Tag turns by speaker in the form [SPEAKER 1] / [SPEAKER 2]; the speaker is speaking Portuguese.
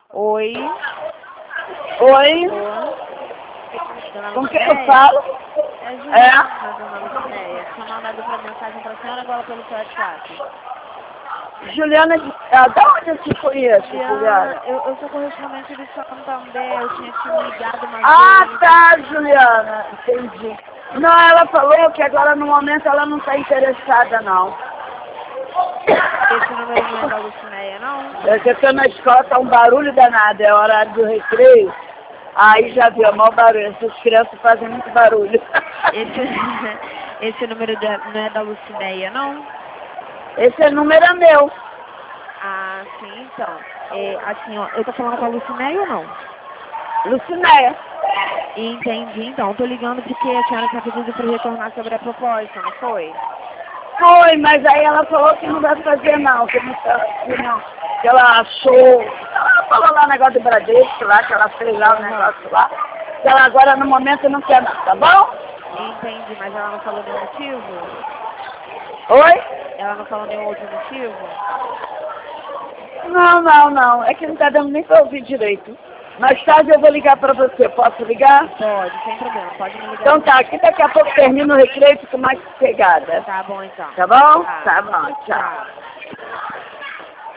[SPEAKER 1] Oi.
[SPEAKER 2] Oi?
[SPEAKER 1] Dona
[SPEAKER 2] Com quem
[SPEAKER 1] Lucinéia?
[SPEAKER 2] eu falo?
[SPEAKER 1] É Juliana, dona Lucinéia. Tinha mandado uma mensagem pra senhora agora pelo seu WhatsApp.
[SPEAKER 2] Juliana, da onde eu te conheço, Juliana?
[SPEAKER 1] Eu sou correspondente de Santander. Eu tinha te ligado uma
[SPEAKER 2] Ah,
[SPEAKER 1] vez.
[SPEAKER 2] tá, Juliana. Entendi. Não, ela falou que agora no momento ela não está interessada, não.
[SPEAKER 1] Esse número não é da Lucinéia, não?
[SPEAKER 2] É que eu tô na escola, tá um barulho danado, é horário do recreio. Aí já viu, mau barulho. Essas crianças fazem muito barulho.
[SPEAKER 1] Esse número não é da Lucinéia, não?
[SPEAKER 2] Esse número é meu.
[SPEAKER 1] Ah, sim, então. Assim, ó, eu tô falando com a Lucinéia ou não?
[SPEAKER 2] Lucinéia.
[SPEAKER 1] Entendi, então. Tô ligando porque a senhora tinha pedido pra eu retornar sobre a proposta, não foi?
[SPEAKER 2] Foi, mas aí ela falou que não vai fazer não, que não tá aqui não. Que ela achou. Ela falou lá o negócio do Bradesco lá, que ela fez lá o negócio lá. Que ela agora no momento não quer não, tá bom?
[SPEAKER 1] Entendi, mas ela não falou nenhum motivo?
[SPEAKER 2] Oi?
[SPEAKER 1] Ela não falou nenhum outro motivo?
[SPEAKER 2] Não, não, não. É que não tá dando nem pra ouvir direito. Mais tarde eu vou ligar pra você. Posso ligar?
[SPEAKER 1] Pode, sem problema. Pode me ligar
[SPEAKER 2] Então
[SPEAKER 1] sim.
[SPEAKER 2] tá, aqui daqui a pouco termina o recreio e fico mais sossegada.
[SPEAKER 1] Tá bom, então.
[SPEAKER 2] Tá bom?
[SPEAKER 1] Tá.
[SPEAKER 2] Tá bom, tchau.
[SPEAKER 1] Tchau.